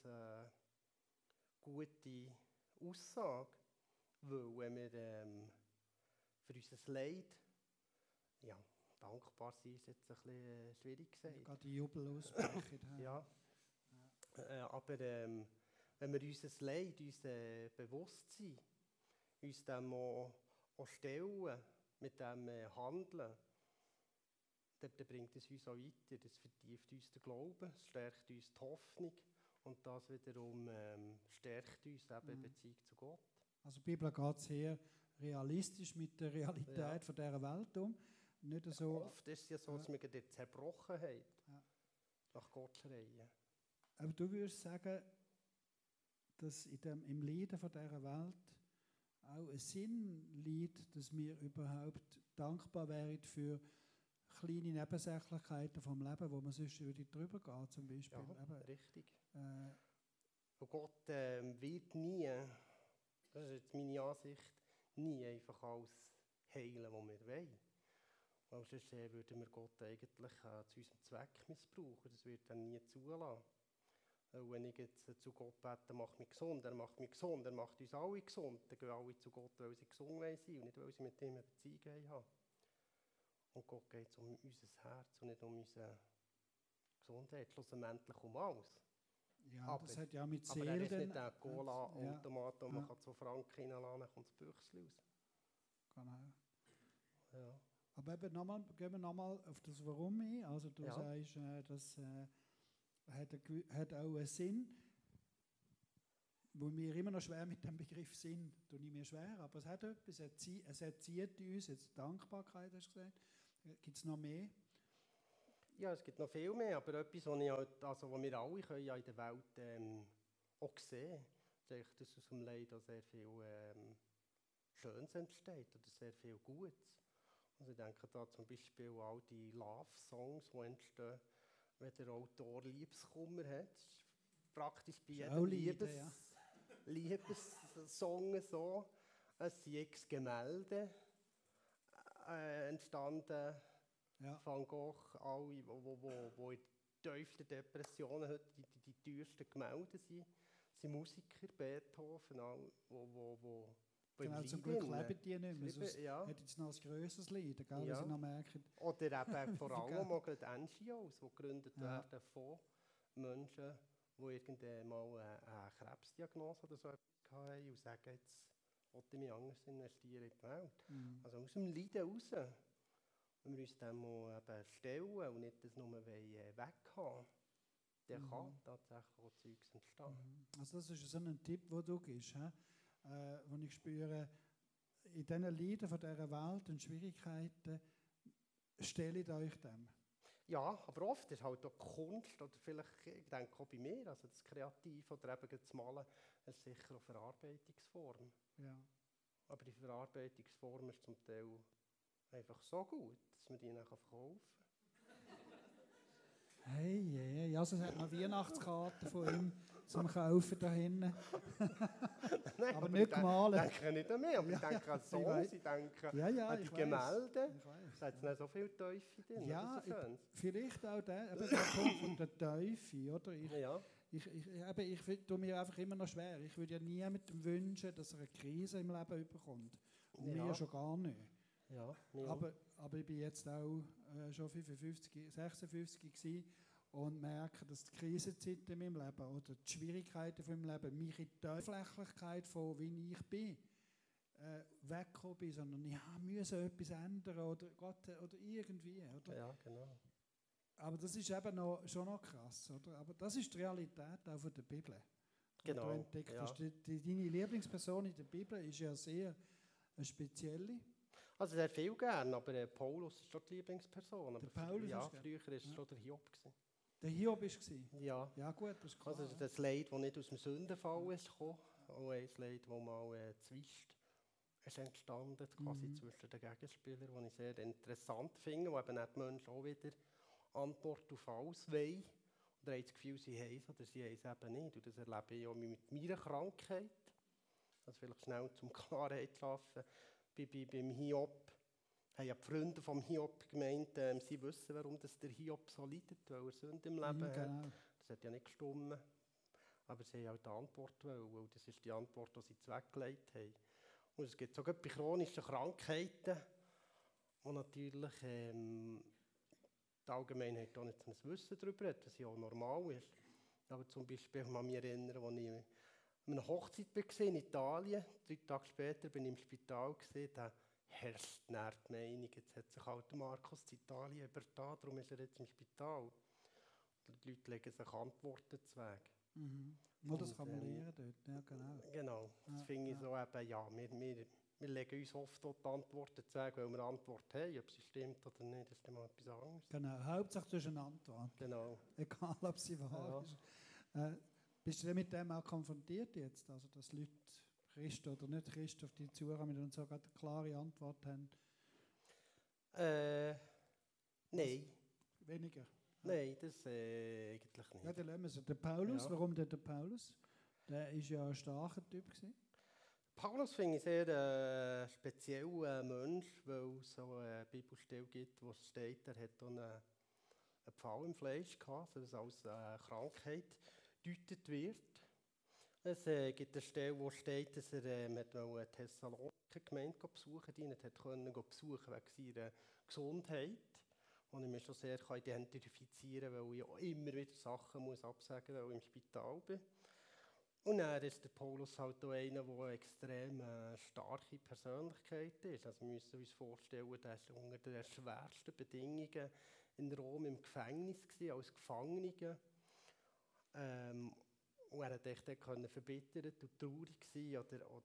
gute Aussage. Weil wenn wir für unser Leid dankbar sind, ist jetzt ein bisschen schwierig gesagt. Gerade die Jubel aussprechen. Ja. Aber wenn wir unser Leid bewusst sind, uns dem auch stellen, mit dem handeln, dann bringt es uns auch weiter. Das vertieft uns den Glauben, es stärkt uns die Hoffnung und das wiederum stärkt uns eben in Beziehung zu Gott. Also die Bibel geht sehr realistisch mit der Realität von dieser Welt um. nicht so... Oft ist es ja so, dass wir gerade Zerbrochenheit Ja. nach Gott schreien. Aber du würdest sagen, dass im Leiden von dieser Welt auch ein Sinn liegt, dass wir überhaupt dankbar wären für kleine Nebensächlichkeiten vom Leben, wo man sonst würde drüber gehen, zum Beispiel. Ja, Eben, richtig. äh, Und Gott wird nie, das ist jetzt meine Ansicht, nie einfach alles heilen, was wir wollen. Weil sonst würden wir Gott eigentlich zu unserem Zweck missbrauchen. Das wird er nie zulassen. Wenn ich jetzt zu Gott bete, mach mich gesund, er macht mich gesund, er macht uns alle gesund, dann gehen alle zu Gott, weil sie gesund sein wollen und nicht, weil sie mit ihm eine Beziehung haben. Und Gott geht es um unser Herz und nicht um unsere Gesundheit, schlussendlich um alles. ja, Aber- das hat ja mit Aber er Seele... ist nicht ein Cola-Automat, wo Ja. man 2 Franken reinlassen kann, dann kommt das Büchsel raus. Genau. Ja. Aber eben gehen wir nochmal auf das Warum ein. Also du Ja. sagst, das hat auch einen Sinn, wo mir immer noch schwer mit dem Begriff Sinn, tue ich mir schwer, aber es hat etwas, es erzieht uns, jetzt Dankbarkeit hast du gesagt, gibt es noch mehr? Ja, es gibt noch viel mehr, aber etwas, was wir alle können ja in der Welt auch sehen, ist eigentlich, dass aus dem Leid auch sehr viel Schönes entsteht oder sehr viel Gutes. Also ich denke da zum Beispiel an all die Love-Songs, die entstehen, wenn der Autor Liebeskummer hat. Das ist praktisch bei Ist auch jedem Lieder, ja. Liebessong so. Es sind x Gemälde entstanden. Ja. Van Gogh, alle, die in tiefsten Depressionen heute die teuersten Gemälde sind Musiker, Beethoven, all, wo Genau, im zum Leid Glück innen leben die nicht mehr, leben, sonst ja. hat jetzt noch ein grösseres Leid, gell, Ja. wenn sie noch merken. Oder eben vor allem auch gerade NGOs, die gegründet Ja. werden von Menschen, die irgendwann mal eine Krebsdiagnose oder so etwas hatten und sagen, jetzt will ich mich anders investieren in die Welt. Mhm. Also aus dem Leiden raus, wenn wir uns dem mal eben stellen und nicht das nur weghaben, dann kann tatsächlich auch Zeugs entstehen. Mhm. Also das ist so ein Tipp, den du gibst, wo ich spüre, in diesen Leiden von dieser Welt und Schwierigkeiten, stellt euch dem. Ja, aber oft ist halt auch Kunst, oder vielleicht, ich denke auch bei mir, also das Kreativ oder eben das Malen, ist sicher eine Verarbeitungsform. Ja. Aber die Verarbeitungsform ist zum Teil einfach so gut, dass man die dann verkaufen kann. Hey, also es hat noch Weihnachtskarten von ihm zum Kaufen da hinten. Nein, Aber nicht gemalt. Ich denke nicht an mich, aber ich denke an ich Songs, weiss. ich denke Ja, an die ich weiss. Gemälde. Ich weiss. Da hat es nicht so viel Teufel drin, Ja, oder so schön. vielleicht auch der Punkt von der Teufel, oder? Ja, Ich tue mir einfach immer noch schwer. Ich würde ja niemandem wünschen, dass er eine Krise im Leben bekommt. Und Ja. mir schon gar nicht. ja. Aber ich bin jetzt auch schon 55, 56 gewesen und merke, dass die Krisenzeiten in meinem Leben oder die Schwierigkeiten von meinem Leben mich in die Oberflächlichkeit von wie ich bin weggekommen bin, sondern ich musste etwas ändern oder Gott oder irgendwie. Oder? Ja, genau. Aber das ist eben schon noch krass. Oder? Aber das ist die Realität auch von der Bibel. Die Genau, du entdeckt ja. hast. Deine Lieblingsperson in der Bibel ist ja sehr eine spezielle. Also sehr viel gern, aber Paulus ist schon die Lieblingsperson. Aber Paulus ja, ist gern. früher war es Ja. schon der Hiob gewesen. Der Hiob war es. Ja. Ja gut, das ist klar. Also das Leid, das nicht aus dem Sündenfall ist gekommen, auch ein Leid, das mal Zwist ist entstanden, quasi zwischen den Gegenspielern, das ich sehr interessant finde, wo eben auch die Menschen auch wieder Antwort auf alles wollen. Oder haben das Gefühl, sie haben es oder sie haben es eben nicht. Und das erlebe ich auch mit meiner Krankheit. Also vielleicht schnell zum Klarheit zu schaffen. Beim Hiob haben ja die Freunde vom Hiob gemeint, sie wissen, warum das der Hiob so leidet, weil er Sünde im Leben hat. Genau. Das hat ja nicht gestimmt. Aber sie haben auch die Antwort wollen, weil das ist die Antwort, die sie weggelegt haben. Und es gibt sogar bei chronischen Krankheiten, wo natürlich die Allgemeinheit auch nicht so ein Wissen darüber hat, was ja auch normal ist. Aber zum Beispiel, ich kann mich erinnern, als ich an einer Hochzeit war in Italien, 3 Tage später bin ich im Spital, da herrscht die Meinung, jetzt hat sich halt Markus in Italien übertan, darum ist er jetzt im Spital. Die Leute legen sich Antworten zu Weg. Nur das Und, kann man lernen dort. Ja, genau. Genau, das Ja, finde ich ja. so eben, ja, wir wir legen uns oft auch die Antworten zu sagen, weil wir eine Antwort haben, ob sie stimmt oder nicht, das ist dann mal etwas anderes. Genau, Hauptsache du hast eine Antwort. Genau. Egal, ob sie wahr ist. Bist du denn mit dem auch konfrontiert jetzt? Also, dass Leute, Christen oder nicht Christen, auf dich zukommen und so eine klare Antwort haben? Nein. Weniger? Nein, das eigentlich nicht. Ja, dann lassen wir es. Der Paulus, Ja. warum der Paulus? Der war ja ein starker Typ gewesen. Paulus finde ich sehr speziellen Mensch, weil es so eine Bibelstelle gibt, wo es steht, er hat einen Pfahl im Fleisch gehabt, also das als Krankheit gedeutet wird. Es gibt eine Stelle, wo steht, dass er eine Thessaloniker-Gemeinde besuchen konnte, besuchen wegen seiner Gesundheit. Und ich mich schon sehr identifizieren kann, weil ich auch immer wieder Sachen muss absagen muss, weil ich im Spital bin. Und dann ist der Paulus halt auch einer, der eine extrem starke Persönlichkeit ist. Also wir müssen uns vorstellen, er war unter den schwersten Bedingungen in Rom im Gefängnis gewesen, als Gefangener. Und er konnte verbittert und traurig sein.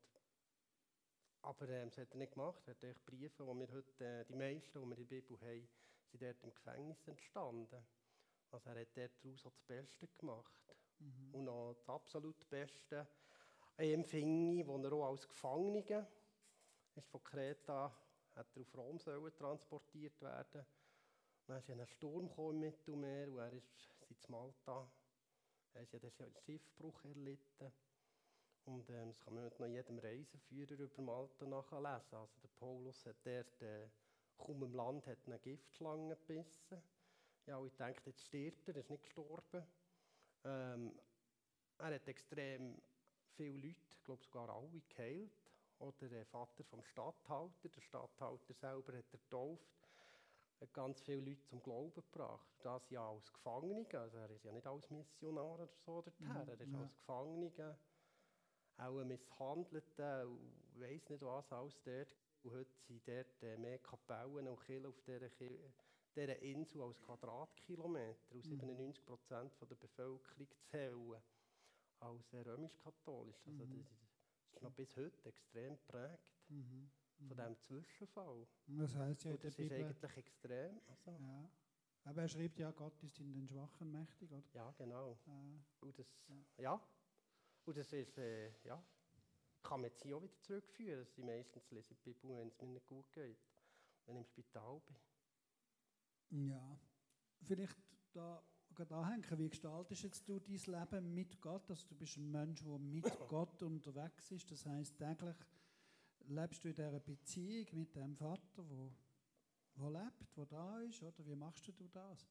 Aber das hat er nicht gemacht. Er hat Briefe, die wir heute, die meisten, die wir in der Bibel haben, sind dort im Gefängnis entstanden. Also er hat daraus auch das Beste gemacht. Mhm. Und auch das absolut Beste finde ich, wo er auch als Gefangener ist von Kreta, hat er auf Rom transportiert werden. Dann ist ein Sturm im Mittelmeer und er ist seit Malta. Er hat ja einen Schiffbruch erlitten. Und das kann man heute noch jedem Reiseführer über Malta nachlesen. Also der Paulus hat dort kaum im Land hat eine Giftschlange gebissen. Ja, und ich denke, jetzt stirbt er ist nicht gestorben. Er hat extrem viele Leute, ich glaube sogar alle, geheilt. Oder der Vater vom Statthalter, der Statthalter selber hat er getauft, hat ganz viele Leute zum Glauben gebracht. Das ja als Gefangener, also er ist ja nicht als Missionar oder so dorthin, er ist als Gefangener, auch ein Misshandelter, weiss nicht was alles dort. Und heute sind dort mehr Kapellen und Kirchen auf dieser Insel als Quadratkilometer, und 97% der Bevölkerung zählen als römisch-katholisch. Also das ist noch bis heute extrem geprägt von diesem Zwischenfall. Das heisst ja, und das ist eigentlich extrem. Also. Ja. Aber er schreibt ja, Gott ist in den Schwachen mächtig, oder? Ja, genau. Und das, und das ist, kann man jetzt hier auch wieder zurückführen. Dass ich meistens lese die Bibel, wenn es mir nicht gut geht, wenn ich im Spital bin. Ja, vielleicht da anhängen, wie gestaltest jetzt du dein Leben mit Gott? Also du bist ein Mensch, der mit Gott unterwegs ist. Das heisst, täglich lebst du in dieser Beziehung mit dem Vater, der lebt, der da ist, oder? Wie machst du das?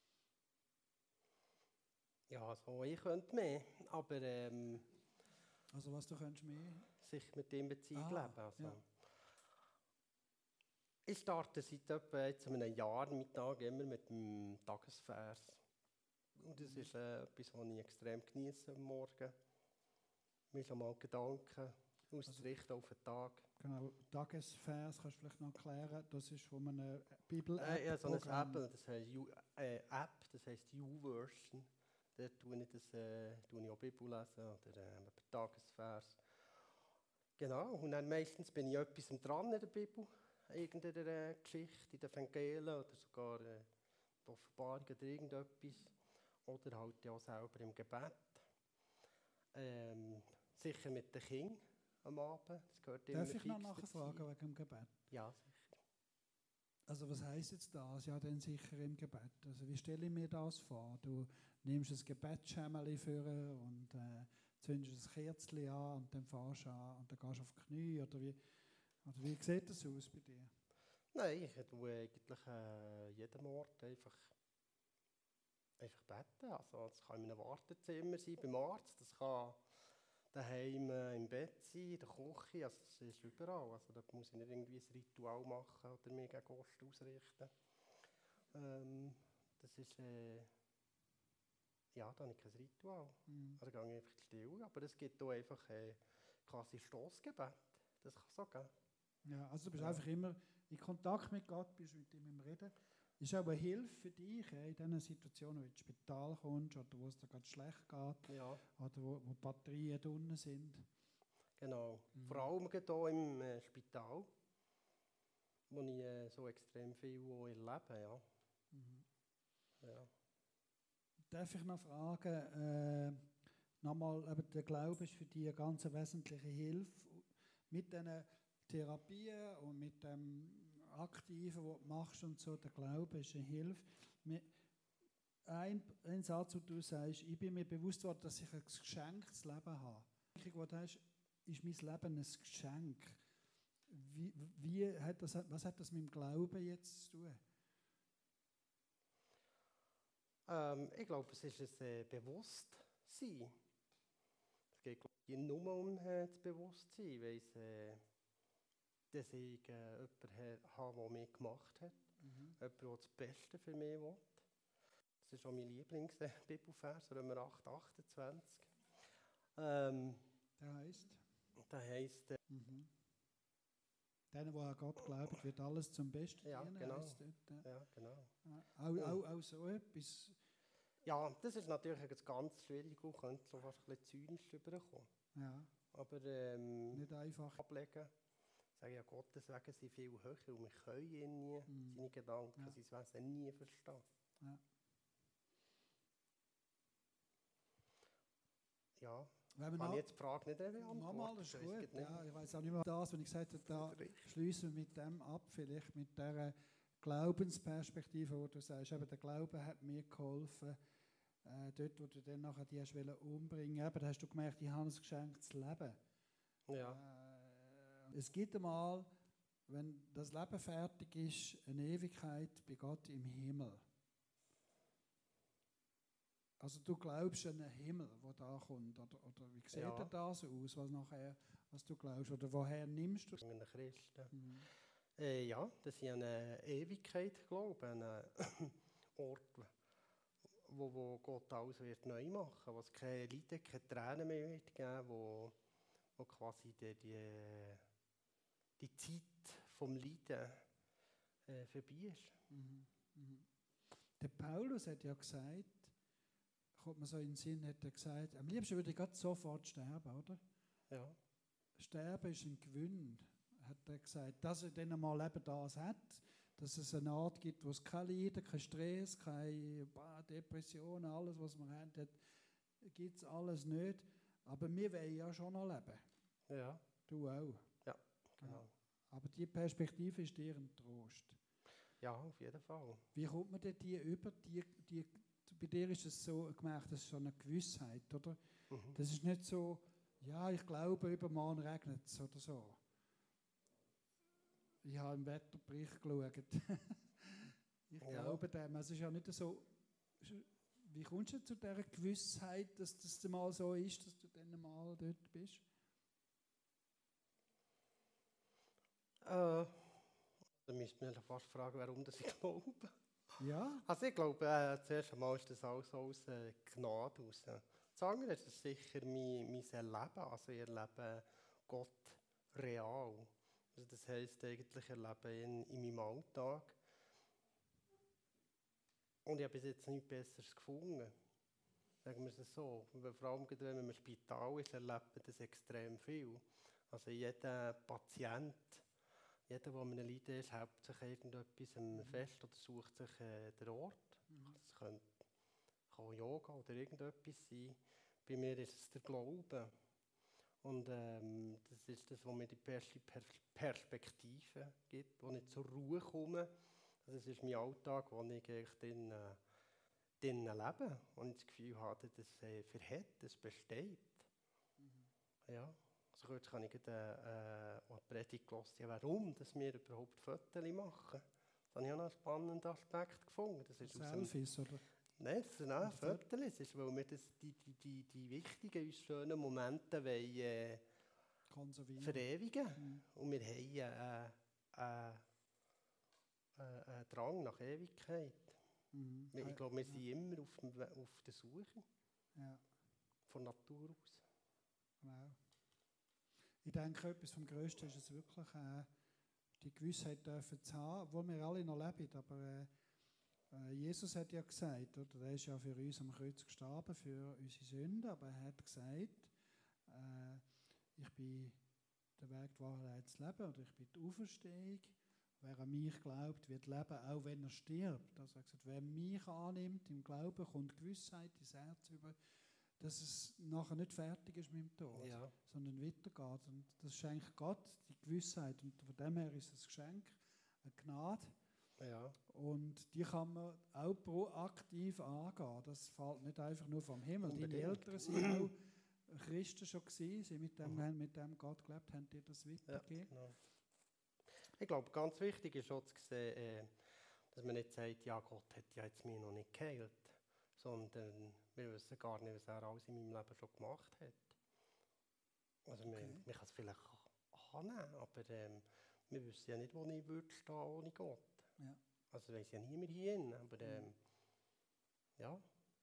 Ja, also ich könnte mehr, aber also was, du könntest mehr? Sich mit ihm Beziehung leben. Also. Ja. Ich starte seit etwa jetzt einem Jahr Mittag immer mit dem Tagesvers. Und das ist etwas, was ich extrem genieße am Morgen. Mir schon mal Gedanken auszurichten auf den Tag. Genau, Tagesvers kannst du vielleicht noch erklären. Das ist von einer Bibel-App. Ja, so eine App, das heisst YouVersion. Dort tue ich auch Bibel lesen oder Tagesvers. Genau, und dann meistens bin ich etwas dran in der Bibel. Irgendeiner Geschichte, in den Evangelien oder sogar die Offenbarung oder irgendetwas. Oder halt ja selber im Gebet. Sicher mit den Kindern am Abend. Das gehört immer Darf ich noch nachfragen wegen dem Gebet? Ja, sicher. Also was heisst jetzt das? Ja, dann sicher im Gebet. Also wie stelle ich mir das vor? Du nimmst ein Gebetsschemeli vor und zündest ein Kerzchen an und dann fährst du an und dann gehst du auf die Knie oder wie sieht das aus bei dir? Nein, ich tue eigentlich jeden Ort einfach beten. Also das kann in einem Wartezimmer sein, beim Arzt, das kann daheim im Bett sein, in der Küche, also das ist überall. Also da muss ich nicht irgendwie ein Ritual machen oder mir gegen Gott ausrichten. Das ist, da habe ich kein Ritual. Also da gehe ich einfach still, aber es gibt auch einfach quasi Stossgebet. Das kann es auch geben. Ja, also du bist einfach immer in Kontakt mit Gott, bist mit ihm im Reden. Ist auch eine Hilfe für dich in diesen Situationen, wo du ins Spital kommst oder wo es dir gerade schlecht geht oder wo Batterien unten sind. Genau. Vor allem hier im Spital, wo ich so extrem viel auch erlebe. Ja. Ja. Darf ich noch fragen, nochmal, eben der Glaube ist für dich eine ganz wesentliche Hilfe. Mit diesen Therapien und mit dem Aktiven, was du machst und so, der Glaube ist eine Hilfe. Ein Satz, wo du sagst, ich bin mir bewusst worden, dass ich ein geschenktes Leben habe. Was du hast, ist mein Leben ein Geschenk. Was hat das mit dem Glauben jetzt zu tun? Ich glaube, es ist ein Bewusstsein. Es geht, glaube ich, nur um das Bewusstsein, weil dass ich jemanden habe, der mich gemacht hat. Jemand, der das Beste für mich will. Das ist auch mein Lieblingsbibelvers, Römer 8, 28. Der heisst Denen, die an Gott glauben, wird alles zum Besten dienen. Genau. Dort, ja, genau. Auch so etwas. Ja, das ist natürlich ganz schwierig und könnte so fast ein bisschen zynisch rüberkommen. Ja. Aber nicht einfach ablegen, sagen ja, Gottes Wege sind viel höher und wir können ihn nie, seine Gedanken, sein Wesen nie verstehen. Ja. Ja. Kann ich jetzt die Frage nicht beantworten? Nochmal, das ist gut. Ja, ich weiß auch nicht mehr das, was ich gesagt habe, da schließen wir mit dem ab, vielleicht mit dieser Glaubensperspektive, wo du sagst, eben, der Glaube hat mir geholfen, dort, wo du dann nachher die hast umbringen wolltest, da hast du gemerkt, ich habe ein geschenktes Leben. Ja. Es gibt einmal, wenn das Leben fertig ist, eine Ewigkeit bei Gott im Himmel. Also du glaubst an einen Himmel, der da kommt, oder wie sieht das aus, was du glaubst, oder woher nimmst du es? An Christen. Ja, dass ich an eine Ewigkeit glaube, an einen Ort, wo Gott alles wird neu machen, wo es keine Leiden, keine Tränen mehr wird geben, wo quasi die Zeit vom Leiden vorbei ist. Der Paulus hat ja gesagt, kommt mir so in den Sinn, hat er gesagt, am liebsten würde ich gerade sofort sterben, oder? Ja. Sterben ist ein Gewinn, hat er gesagt, dass er dann einmal eben das hat, dass es eine Art gibt, wo es keine Leiden, kein Stress, keine Depressionen, alles, was man hat, gibt es alles nicht. Aber wir wollen ja schon noch leben. Ja. Du auch. Ja, genau. Ja. Aber die Perspektive ist dir ein Trost. Ja, auf jeden Fall. Wie kommt man denn die über? Bei dir ist es so gemerkt, das ist so eine Gewissheit, oder? Das ist nicht so, ja, ich glaube, übermorgen regnet es oder so. Ich habe im Wetterbericht geschaut. Ich glaube dem. Es ist ja nicht so. Wie kommst du zu dieser Gewissheit, dass das mal so ist, dass du dann mal dort bist? Da müsste man fast fragen, warum das ich glaube. Ja. Also ich glaube, zuerst einmal ist das alles aus Gnade raus. Das andere ist sicher mein Erleben. Also ich erlebe Gott real. Also das heisst eigentlich, ich erlebe ihn in meinem Alltag. Und ich habe bis jetzt nichts Besseres gefunden. Sagen wir es so. Vor allem, wenn man im Spital ist, erlebt man das extrem viel. Also jeder Patient, jeder, der mit einem Leiden ist, hält sich irgendetwas fest oder sucht sich den Ort. Es kann Yoga oder irgendetwas sein. Bei mir ist es der Glaube. Und das ist das, was mir die Perspektive gibt, wo ich zur Ruhe komme. Das ist mein Alltag, wo ich eigentlich drin lebe und ich das Gefühl habe, das verhält, das besteht. Ja. Also kurz kann ich eine Predigt hören, ja, warum dass wir überhaupt Fotos machen. Das habe ich auch noch einen spannenden Aspekt gefunden. Das ist Selfies, oder? Nein, das sind auch Fotos. Das ist, weil wir die wichtigen, uns schönen Momente wollen, verewigen. Und wir haben einen Drang nach Ewigkeit. Ich glaube, wir sind immer auf der Suche. Ja. Von Natur aus. Genau. Ich denke, etwas vom Größten ist es wirklich, die Gewissheit dürfen zu haben, obwohl wir alle noch leben. Aber Jesus hat ja gesagt, oder, er ist ja für uns am Kreuz gestorben, für unsere Sünden, aber er hat gesagt, ich bin der Weg, die Wahrheit, das Leben, oder ich bin die Auferstehung. Wer an mich glaubt, wird leben, auch wenn er stirbt. Also er hat gesagt, wer mich annimmt im Glauben, kommt Gewissheit ins Herz über, dass es nachher nicht fertig ist mit dem Tod, Ja. sondern weitergeht. Und das schenkt Gott, die Gewissheit. Und von dem her ist es ein Geschenk, eine Gnade. Ja. Und die kann man auch proaktiv angehen. Das fällt nicht einfach nur vom Himmel. Unbedingt. Deine Eltern sind auch Christen schon gewesen, sie haben mit dem Gott gelebt, haben dir das Ja, weitergegeben. genau. Ich glaube, ganz wichtig ist auch zu sehen, dass man nicht sagt, ja, Gott hat ja jetzt mich noch nicht geheilt, sondern wir wissen gar nicht, was er alles in meinem Leben schon gemacht hat. Also Okay. man kann es vielleicht annehmen, aber wir wissen ja nicht, wo ich würde stehen ohne Gott. Ja. Also weiss ja niemand hier drin, aber ja,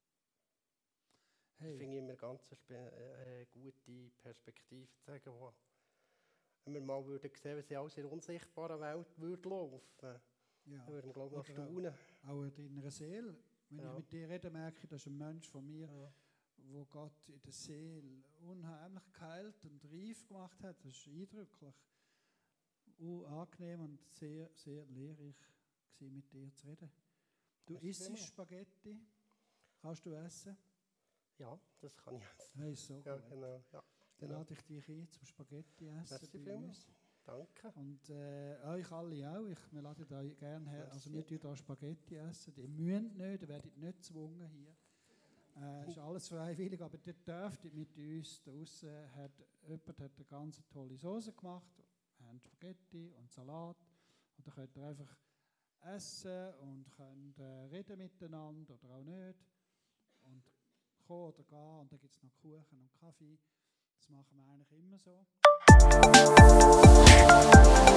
das Hey, finde ich immer ganz eine gute Perspektive zu sagen, wo, wenn wir mal würden sehen, wie sie alles in der unsichtbaren Welt würde laufen, ja. dann würden wir, glaube ich, noch Oder staunen. auch in deiner Seele. Wenn Ja. ich mit dir rede, merke ich, das ist ein Mensch von mir, Ja. wo Gott in der Seele unheimlich geheilt und reif gemacht hat. Das ist eindrücklich. Angenehm und sehr, sehr lehrreich gewesen, mit dir zu reden. Du Merci isst vielmals. Spaghetti. Kannst du essen? Ja, das kann ich essen. Hey, so Ja, gut. genau. Ja, Dann genau. lade ich dich ein zum Spaghetti essen Merci bei vielmals. uns. Danke. Und euch alle auch. Wir laden euch gerne her. Merci. Also wir tun hier Spaghetti essen. Ihr müsst nicht, ihr werdet nicht gezwungen hier. Ist alles freiwillig, aber ihr dürft mit uns. Draussen hat jemand eine ganz tolle Soße gemacht. Wir haben Spaghetti und Salat. Und dann könnt ihr einfach essen und könnt reden miteinander oder auch nicht. Und kommen oder gehen. Und dann gibt es noch Kuchen und Kaffee. Das machen wir eigentlich immer so.